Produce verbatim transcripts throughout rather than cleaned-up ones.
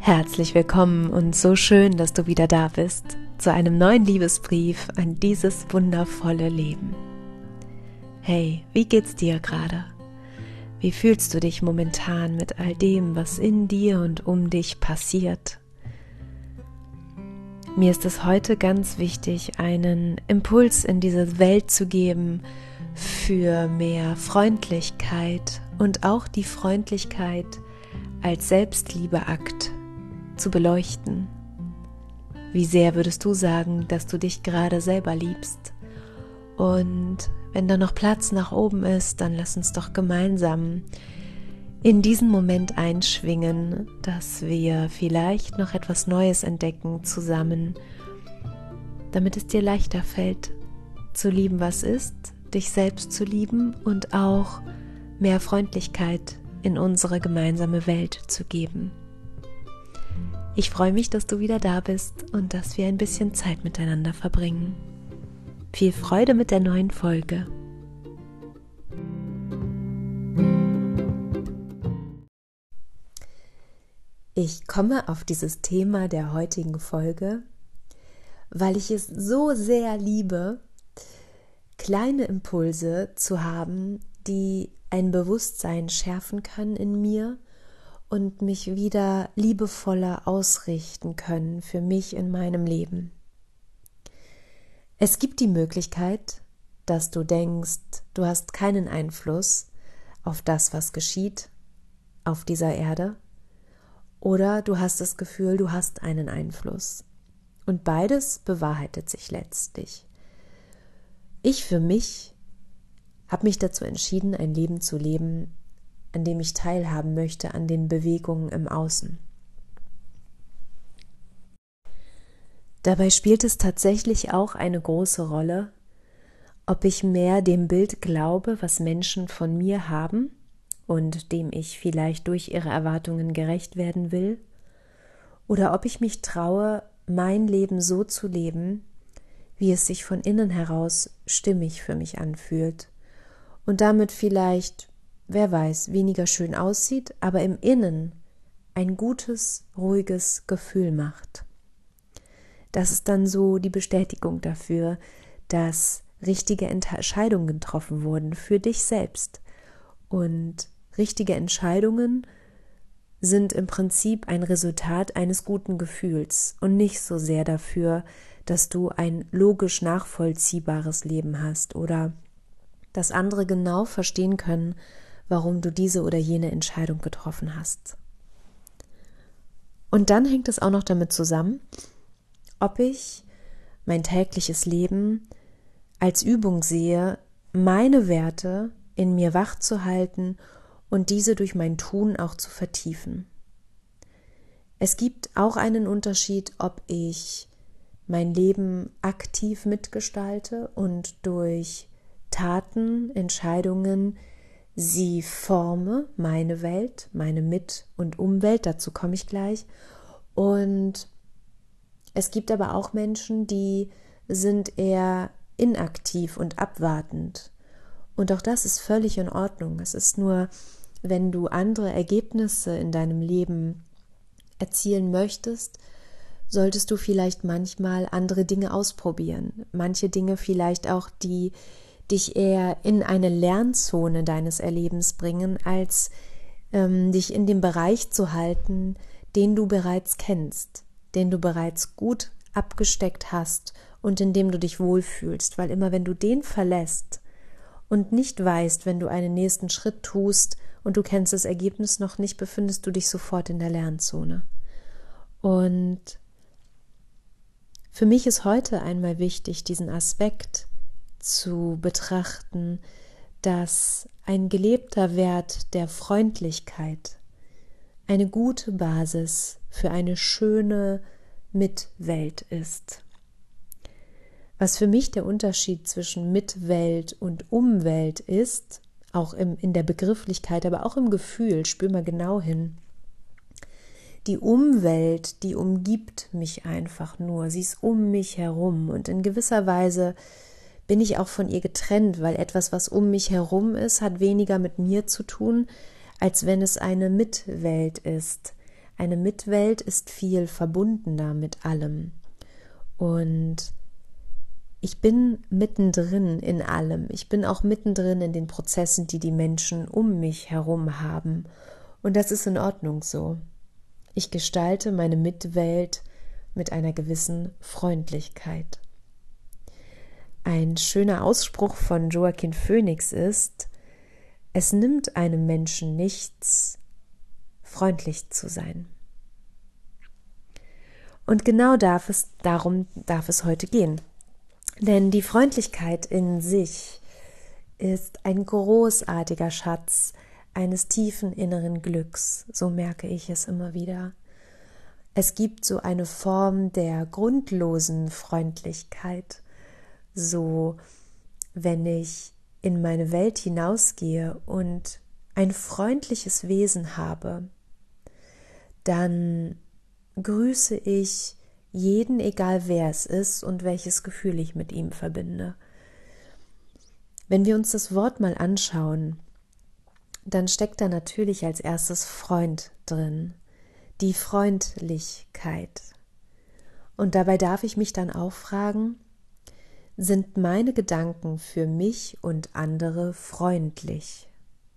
Herzlich willkommen und so schön, dass du wieder da bist, zu einem neuen Liebesbrief an dieses wundervolle Leben. Hey, wie geht's dir gerade? Wie fühlst du dich momentan mit all dem, was in dir und um dich passiert? Mir ist es heute ganz wichtig, einen Impuls in diese Welt zu geben für mehr Freundlichkeit und auch die Freundlichkeit als Selbstliebeakt zu beleuchten. Wie sehr würdest du sagen, dass du dich gerade selber liebst? Und wenn da noch Platz nach oben ist, dann lass uns doch gemeinsam in diesen Moment einschwingen, dass wir vielleicht noch etwas Neues entdecken zusammen, damit es dir leichter fällt, zu lieben, was ist, dich selbst zu lieben und auch mehr Freundlichkeit in unsere gemeinsame Welt zu geben. Ich freue mich, dass du wieder da bist und dass wir ein bisschen Zeit miteinander verbringen. Viel Freude mit der neuen Folge. Ich komme auf dieses Thema der heutigen Folge, weil ich es so sehr liebe, kleine Impulse zu haben, die ein Bewusstsein schärfen können in mir und mich wieder liebevoller ausrichten können für mich in meinem Leben. Es gibt die Möglichkeit, dass du denkst, du hast keinen Einfluss auf das, was geschieht auf dieser Erde, oder du hast das Gefühl, du hast einen Einfluss. Und beides bewahrheitet sich letztlich. Ich für mich habe mich dazu entschieden, ein Leben zu leben, an dem ich teilhaben möchte an den Bewegungen im Außen. Dabei spielt es tatsächlich auch eine große Rolle, ob ich mehr dem Bild glaube, was Menschen von mir haben und dem ich vielleicht durch ihre Erwartungen gerecht werden will, oder ob ich mich traue, mein Leben so zu leben, wie es sich von innen heraus stimmig für mich anfühlt und damit vielleicht, wer weiß, weniger schön aussieht, aber im Innen ein gutes, ruhiges Gefühl macht. Das ist dann so die Bestätigung dafür, dass richtige Entscheidungen getroffen wurden für dich selbst. Und richtige Entscheidungen sind im Prinzip ein Resultat eines guten Gefühls und nicht so sehr dafür, dass du ein logisch nachvollziehbares Leben hast oder dass andere genau verstehen können, warum du diese oder jene Entscheidung getroffen hast. Und dann hängt es auch noch damit zusammen, ob ich mein tägliches Leben als Übung sehe, meine Werte in mir wach zu halten und diese durch mein Tun auch zu vertiefen. Es gibt auch einen Unterschied, ob ich mein Leben aktiv mitgestalte und durch Taten, Entscheidungen sie forme, meine Welt, meine Mit- und Umwelt, dazu komme ich gleich. Und es gibt aber auch Menschen, die sind eher inaktiv und abwartend. Und auch das ist völlig in Ordnung. Es ist nur, wenn du andere Ergebnisse in deinem Leben erzielen möchtest, solltest du vielleicht manchmal andere Dinge ausprobieren. Manche Dinge vielleicht auch, die dich eher in eine Lernzone deines Erlebens bringen, als ähm, dich in dem Bereich zu halten, den du bereits kennst, den du bereits gut abgesteckt hast und in dem du dich wohlfühlst. Weil immer wenn du den verlässt und nicht weißt, wenn du einen nächsten Schritt tust und du kennst das Ergebnis noch nicht, befindest du dich sofort in der Lernzone. Und für mich ist heute einmal wichtig, diesen Aspekt zu betrachten, dass ein gelebter Wert der Freundlichkeit eine gute Basis für eine schöne Mitwelt ist. Was für mich der Unterschied zwischen Mitwelt und Umwelt ist, auch im, in der Begrifflichkeit, aber auch im Gefühl, spür mal genau hin. Die Umwelt, die umgibt mich einfach nur, sie ist um mich herum und in gewisser Weise bin ich auch von ihr getrennt, weil etwas, was um mich herum ist, hat weniger mit mir zu tun, als wenn es eine Mitwelt ist. Eine Mitwelt ist viel verbundener mit allem. Und ich bin mittendrin in allem. Ich bin auch mittendrin in den Prozessen, die die Menschen um mich herum haben. Und das ist in Ordnung so. Ich gestalte meine Mitwelt mit einer gewissen Freundlichkeit. Ein schöner Ausspruch von Joaquin Phoenix ist: Es nimmt einem Menschen nichts, freundlich zu sein. Und genau darf es, darum darf es heute gehen. Denn die Freundlichkeit in sich ist ein großartiger Schatz eines tiefen inneren Glücks, so merke ich es immer wieder. Es gibt so eine Form der grundlosen Freundlichkeit, so wenn ich in meine Welt hinausgehe und ein freundliches Wesen habe, dann grüße ich jeden, egal wer es ist und welches Gefühl ich mit ihm verbinde. Wenn wir uns das Wort mal anschauen, dann steckt da natürlich als erstes Freund drin, die Freundlichkeit. Und dabei darf ich mich dann auch fragen, sind meine Gedanken für mich und andere freundlich?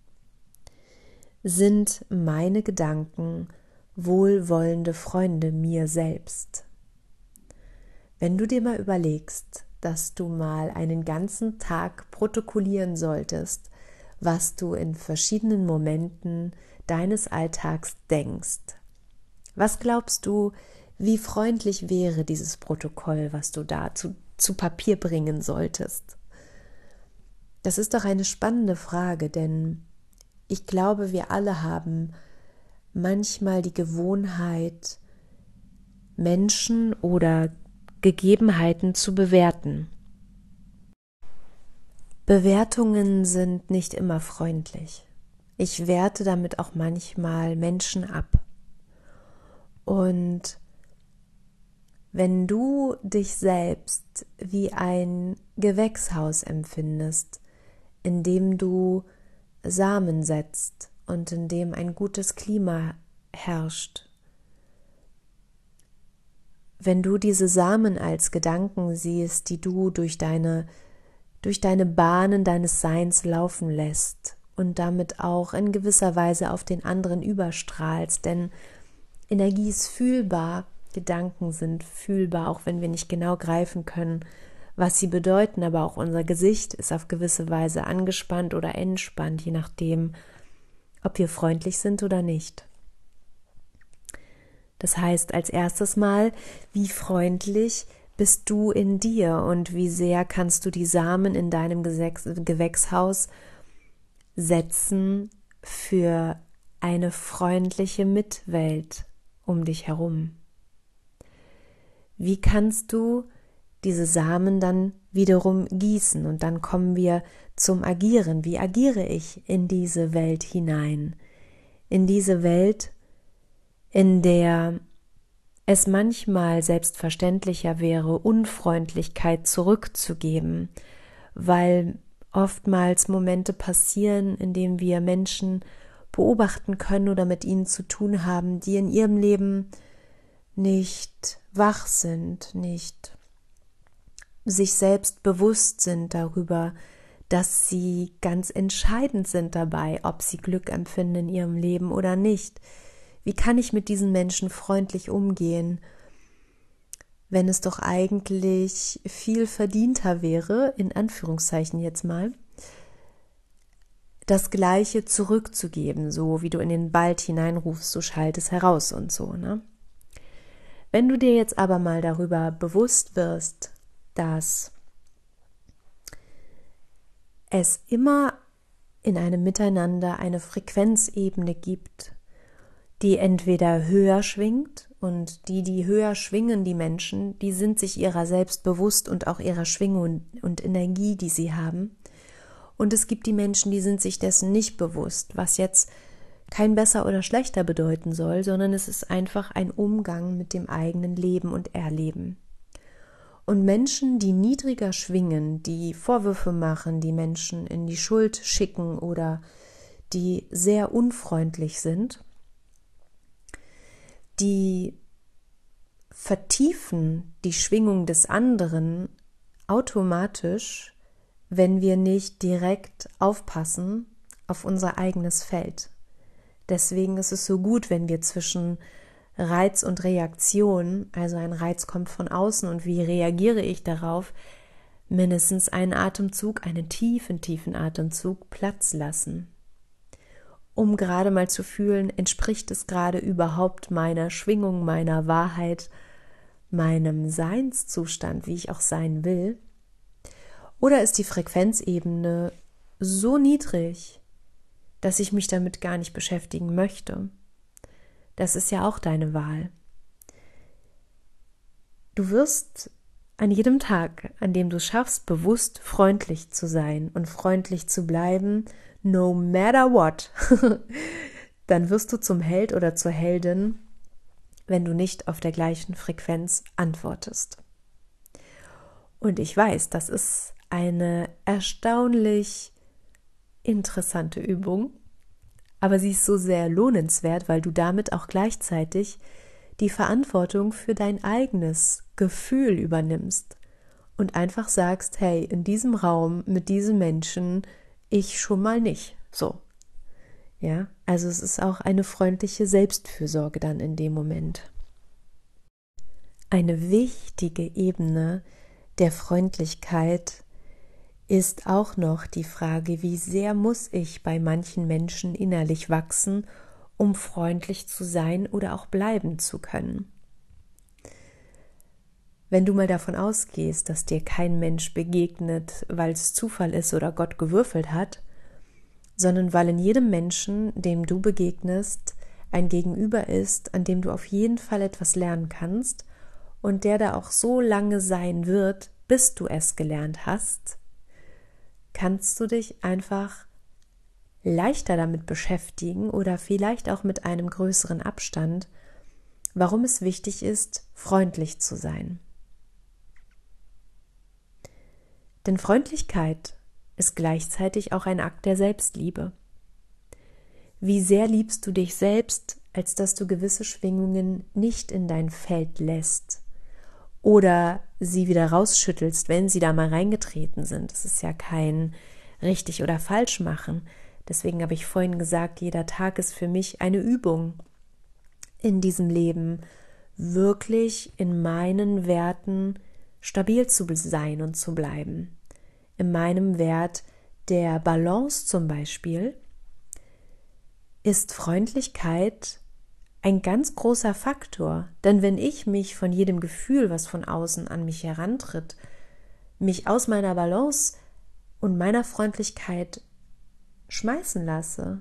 Sind meine Gedanken wohlwollende Freunde mir selbst? Wenn du dir mal überlegst, dass du mal einen ganzen Tag protokollieren solltest, was du in verschiedenen Momenten deines Alltags denkst, was glaubst du, wie freundlich wäre dieses Protokoll, was du da zu, zu Papier bringen solltest? Das ist doch eine spannende Frage, denn ich glaube, wir alle haben manchmal die Gewohnheit, Menschen oder Gegebenheiten zu bewerten. Bewertungen sind nicht immer freundlich. Ich werte damit auch manchmal Menschen ab. Und wenn du dich selbst wie ein Gewächshaus empfindest, in dem du Samen setzt und in dem ein gutes Klima herrscht, wenn du diese Samen als Gedanken siehst, die du durch deine, durch deine Bahnen deines Seins laufen lässt und damit auch in gewisser Weise auf den anderen überstrahlst, denn Energie ist fühlbar, Gedanken sind fühlbar, auch wenn wir nicht genau greifen können, was sie bedeuten, aber auch unser Gesicht ist auf gewisse Weise angespannt oder entspannt, je nachdem, ob wir freundlich sind oder nicht. Das heißt, als erstes Mal, wie freundlich bist du in dir und wie sehr kannst du die Samen in deinem Gewächshaus setzen für eine freundliche Mitwelt um dich herum? Wie kannst du diese Samen dann wiederum gießen? Und dann kommen wir zum Agieren. Wie agiere ich in diese Welt hinein? In diese Welt, in der es manchmal selbstverständlicher wäre, Unfreundlichkeit zurückzugeben, weil oftmals Momente passieren, in denen wir Menschen beobachten können oder mit ihnen zu tun haben, die in ihrem Leben nicht wach sind, nicht sich selbst bewusst sind darüber, dass sie ganz entscheidend sind dabei, ob sie Glück empfinden in ihrem Leben oder nicht. Wie kann ich mit diesen Menschen freundlich umgehen, wenn es doch eigentlich viel verdienter wäre, in Anführungszeichen jetzt mal, das Gleiche zurückzugeben, so wie du in den Wald hineinrufst, so schallt es heraus und so, ne? Wenn du dir jetzt aber mal darüber bewusst wirst, dass es immer in einem Miteinander eine Frequenzebene gibt, die entweder höher schwingt, und die, die höher schwingen, die Menschen, die sind sich ihrer selbst bewusst und auch ihrer Schwingung und Energie, die sie haben. Und es gibt die Menschen, die sind sich dessen nicht bewusst, was jetzt kein besser oder schlechter bedeuten soll, sondern es ist einfach ein Umgang mit dem eigenen Leben und Erleben. Und Menschen, die niedriger schwingen, die Vorwürfe machen, die Menschen in die Schuld schicken oder die sehr unfreundlich sind, die vertiefen die Schwingung des anderen automatisch, wenn wir nicht direkt aufpassen auf unser eigenes Feld. Deswegen ist es so gut, wenn wir zwischen Reiz und Reaktion, also ein Reiz kommt von außen und wie reagiere ich darauf, mindestens einen Atemzug, einen tiefen, tiefen Atemzug Platz lassen, um gerade mal zu fühlen, entspricht es gerade überhaupt meiner Schwingung, meiner Wahrheit, meinem Seinszustand, wie ich auch sein will, oder ist die Frequenzebene so niedrig, dass ich mich damit gar nicht beschäftigen möchte. Das ist ja auch deine Wahl. Du wirst an jedem Tag, an dem du es schaffst, bewusst freundlich zu sein und freundlich zu bleiben, no matter what, dann wirst du zum Held oder zur Heldin, wenn du nicht auf der gleichen Frequenz antwortest. Und ich weiß, das ist eine erstaunlich interessante Übung, aber sie ist so sehr lohnenswert, weil du damit auch gleichzeitig die Verantwortung für dein eigenes Gefühl übernimmst und einfach sagst, hey, in diesem Raum mit diesen Menschen, ich schon mal nicht. So. Ja, also es ist auch eine freundliche Selbstfürsorge dann in dem Moment. Eine wichtige Ebene der Freundlichkeit ist auch noch die Frage, wie sehr muss ich bei manchen Menschen innerlich wachsen, um freundlich zu sein oder auch bleiben zu können. Wenn du mal davon ausgehst, dass dir kein Mensch begegnet, weil es Zufall ist oder Gott gewürfelt hat, sondern weil in jedem Menschen, dem du begegnest, ein Gegenüber ist, an dem du auf jeden Fall etwas lernen kannst und der da auch so lange sein wird, bis du es gelernt hast, kannst du dich einfach leichter damit beschäftigen oder vielleicht auch mit einem größeren Abstand, warum es wichtig ist, freundlich zu sein. Denn Freundlichkeit ist gleichzeitig auch ein Akt der Selbstliebe. Wie sehr liebst du dich selbst, als dass du gewisse Schwingungen nicht in dein Feld lässt oder sie wieder rausschüttelst, wenn sie da mal reingetreten sind. Das ist ja kein richtig oder falsch machen. Deswegen habe ich vorhin gesagt, jeder Tag ist für mich eine Übung in diesem Leben, wirklich in meinen Werten stabil zu sein und zu bleiben. In meinem Wert der Balance zum Beispiel ist Freundlichkeit ein ganz großer Faktor, denn wenn ich mich von jedem Gefühl, was von außen an mich herantritt, mich aus meiner Balance und meiner Freundlichkeit schmeißen lasse,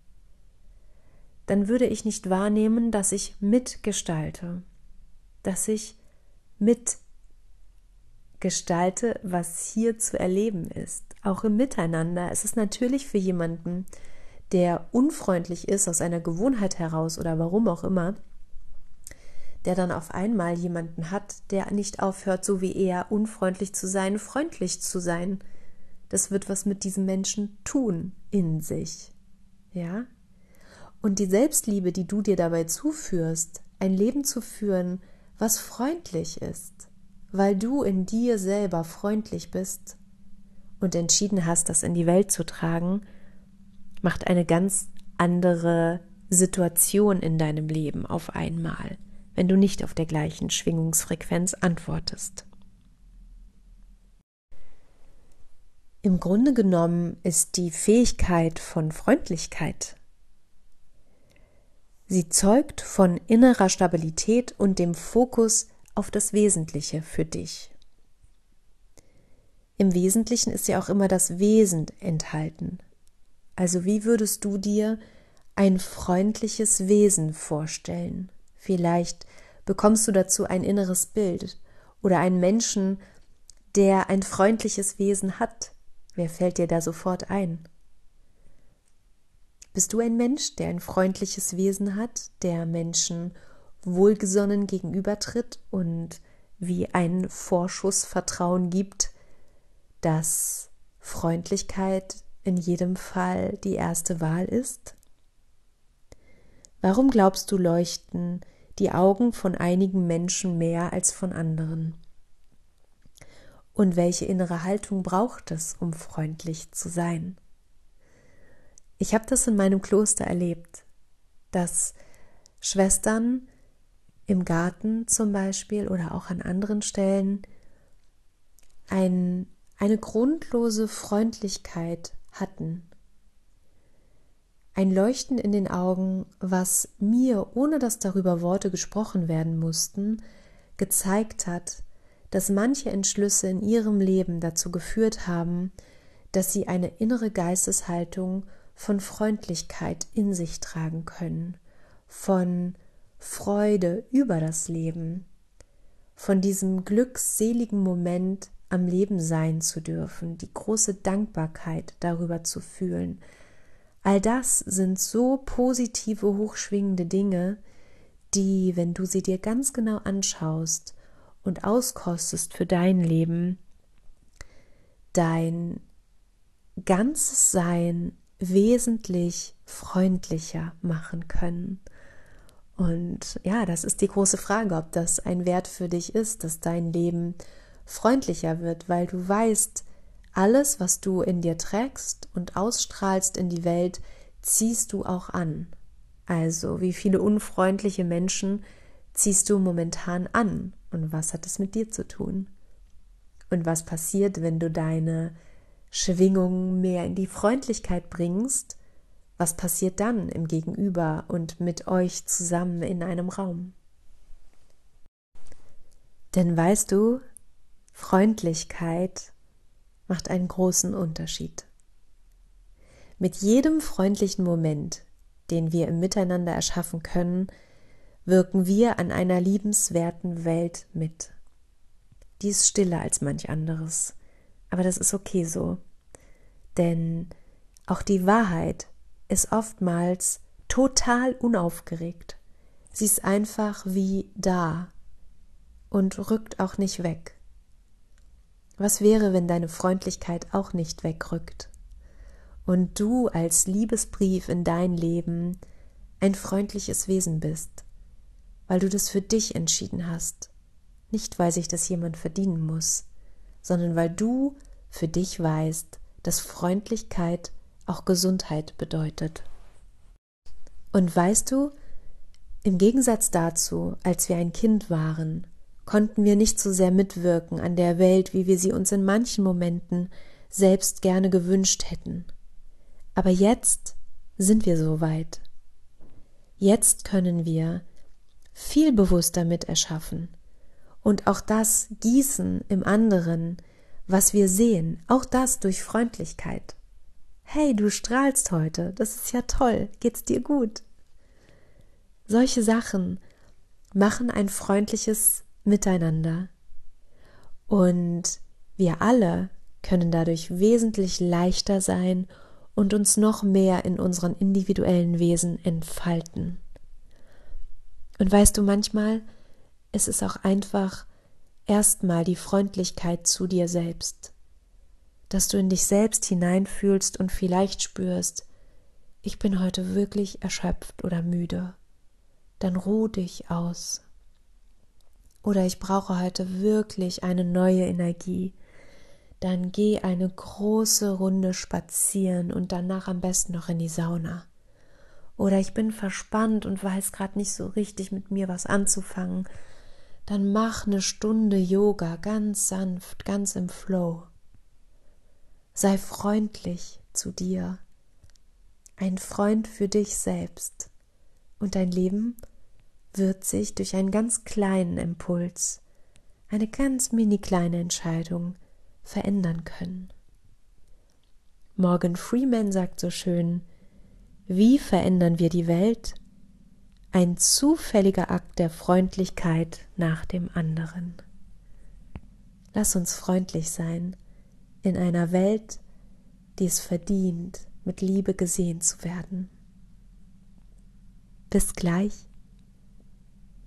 dann würde ich nicht wahrnehmen, dass ich mitgestalte, dass ich mitgestalte, was hier zu erleben ist, auch im Miteinander. Es ist natürlich für jemanden, der unfreundlich ist aus einer Gewohnheit heraus oder warum auch immer, der dann auf einmal jemanden hat, der nicht aufhört, so wie er unfreundlich zu sein, freundlich zu sein. Das wird was mit diesem Menschen tun in sich. Ja? Und die Selbstliebe, die du dir dabei zuführst, ein Leben zu führen, was freundlich ist, weil du in dir selber freundlich bist und entschieden hast, das in die Welt zu tragen, macht eine ganz andere Situation in deinem Leben auf einmal, wenn du nicht auf der gleichen Schwingungsfrequenz antwortest. Im Grunde genommen ist die Fähigkeit von Freundlichkeit, sie zeugt von innerer Stabilität und dem Fokus auf das Wesentliche für dich. Im Wesentlichen ist ja auch immer das Wesen enthalten. Also wie würdest du dir ein freundliches Wesen vorstellen? Vielleicht bekommst du dazu ein inneres Bild oder einen Menschen, der ein freundliches Wesen hat. Wer fällt dir da sofort ein? Bist du ein Mensch, der ein freundliches Wesen hat, der Menschen wohlgesonnen gegenübertritt und wie ein Vorschussvertrauen gibt, dass Freundlichkeit in jedem Fall die erste Wahl ist? Warum glaubst du, leuchten die Augen von einigen Menschen mehr als von anderen? Und welche innere Haltung braucht es, um freundlich zu sein? Ich habe das in meinem Kloster erlebt, dass Schwestern im Garten zum Beispiel oder auch an anderen Stellen ein, eine grundlose Freundlichkeit hatten. Ein Leuchten in den Augen, was mir, ohne dass darüber Worte gesprochen werden mussten, gezeigt hat, dass manche Entschlüsse in ihrem Leben dazu geführt haben, dass sie eine innere Geisteshaltung von Freundlichkeit in sich tragen können, von Freude über das Leben, von diesem glückseligen Moment am Leben sein zu dürfen, die große Dankbarkeit darüber zu fühlen. All das sind so positive, hochschwingende Dinge, die, wenn du sie dir ganz genau anschaust und auskostest für dein Leben, dein ganzes Sein wesentlich freundlicher machen können. Und ja, das ist die große Frage, ob das ein Wert für dich ist, dass dein Leben freundlicher wird, weil du weißt, alles, was du in dir trägst und ausstrahlst in die Welt, ziehst du auch an. Also, wie viele unfreundliche Menschen ziehst du momentan an? Und was hat es mit dir zu tun? Und was passiert, wenn du deine Schwingung mehr in die Freundlichkeit bringst? Was passiert dann im Gegenüber und mit euch zusammen in einem Raum? Denn weißt du, Freundlichkeit macht einen großen Unterschied. Mit jedem freundlichen Moment, den wir im Miteinander erschaffen können, wirken wir an einer liebenswerten Welt mit. Die ist stiller als manch anderes, aber das ist okay so. Denn auch die Wahrheit ist oftmals total unaufgeregt. Sie ist einfach wie da und rückt auch nicht weg. Was wäre, wenn deine Freundlichkeit auch nicht wegrückt und du als Liebesbrief in dein Leben ein freundliches Wesen bist, weil du das für dich entschieden hast, nicht weil sich das jemand verdienen muss, sondern weil du für dich weißt, dass Freundlichkeit auch Gesundheit bedeutet. Und weißt du, im Gegensatz dazu, als wir ein Kind waren, konnten wir nicht so sehr mitwirken an der Welt, wie wir sie uns in manchen Momenten selbst gerne gewünscht hätten. Aber jetzt sind wir so weit. Jetzt können wir viel bewusster mit erschaffen und auch das gießen im anderen, was wir sehen, auch das durch Freundlichkeit. Hey, du strahlst heute, das ist ja toll, geht's dir gut? Solche Sachen machen ein freundliches Miteinander und wir alle können dadurch wesentlich leichter sein und uns noch mehr in unseren individuellen Wesen entfalten. Und weißt du, manchmal ist es auch einfach erstmal die Freundlichkeit zu dir selbst, dass du in dich selbst hineinfühlst und vielleicht spürst, ich bin heute wirklich erschöpft oder müde. Dann ruh dich aus. Oder ich brauche heute wirklich eine neue Energie. Dann geh eine große Runde spazieren und danach am besten noch in die Sauna. Oder ich bin verspannt und weiß gerade nicht so richtig mit mir was anzufangen. Dann mach eine Stunde Yoga, ganz sanft, ganz im Flow. Sei freundlich zu dir, ein Freund für dich selbst. Und dein Leben wird sich durch einen ganz kleinen Impuls, eine ganz mini kleine Entscheidung verändern können. Morgan Freeman sagt so schön, wie verändern wir die Welt? Ein zufälliger Akt der Freundlichkeit nach dem anderen. Lass uns freundlich sein in einer Welt, die es verdient, mit Liebe gesehen zu werden. Bis gleich.